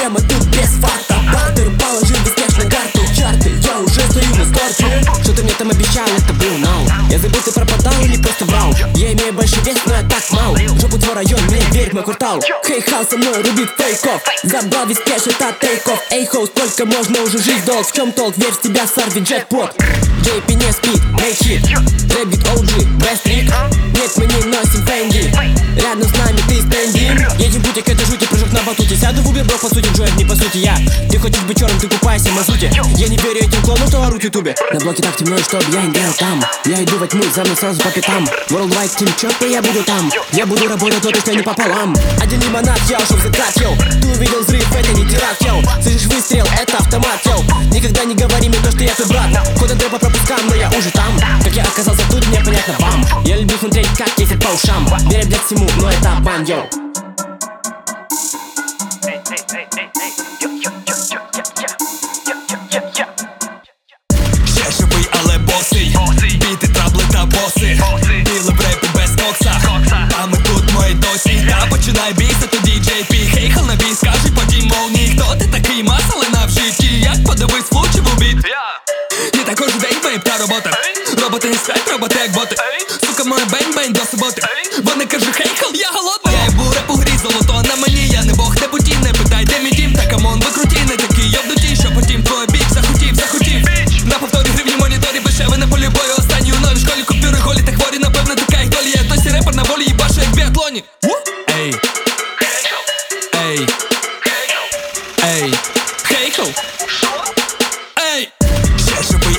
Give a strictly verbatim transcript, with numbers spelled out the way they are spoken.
Прямо тут без фарта. Бартер положил без кэш на карту. Чарты, я уже стою на старте. Что ты мне там обещал, это был нау. Я забыл, ты пропадал или просто врал. Я имею большой вес, но я так мал. Жопу твой район, мне верь в мой квартал. Хей-хал со мной рубит фейков. Забрал весь кэш, это тейков. Эй, хоу, сколько можно уже жить, долг? В чем толк? Верь в себя, сорви джекпот. джей пи не спит, make hit. Рэббит о джи, best trick. Нет, мы не носим фэнди. Рядом с нами ты стендин. Едем бутик, это жути, прыжок на батуте. Сяду в Uber, бро, по сути, Джоев не по сути я. Ты хочешь быть черным, ты купайся в мазуте. Я не верю этим клоунам, что орут в ютубе. На блоке так темно, чтоб я не горел там. Я иду во тьму, за мной сразу по пятам. Worldwide Team четко, я буду там. Я буду работать, то точно не пополам. Один лимонад, я ушел в закат, йоу. Ты увидел взрыв, это не теракт, йоу. Слышишь выстрел, это автомат, йоу. Никогда не говори мне то, что я твой брат. Хода дрэпа пропускам, но я уже там. Как я оказался тут, мне понятно вам. Я люблю смотреть, как ездят по ушам. Веря, блядь, всему, но это обман, йоу. Ще живий, але босий. Біти, трабли та боси. Біли в репі без кокса. А ми тут, ми досі. Та починай бійся, тоді джей пі. Хейхал на бій, скажи потім мовні. Хто ти такий, масалина в житті? Як подивись, влучив у біт. Не так кожен день вейп та робота. Роботи не сплять, роботи як боти. Сука, моя бень-бень до суботи. Вони кажуть, хейхал, я голодний. Я єбу реп у грі, золото на мені. Я не бог, не путі, не питай, де мій дім. Та камон, ви круті, не такі йобнуті. Що потім твоє бік захотів, захотів. На повторі гривні моніторі, бешеви на полі бою. Останні у новій школі, купюри голі та хворі. Напевно, така їх долі. Я досі репер на волі, їбашу як в біатлоні. Ей, ей, ей, хейхал. Ей, ще живий,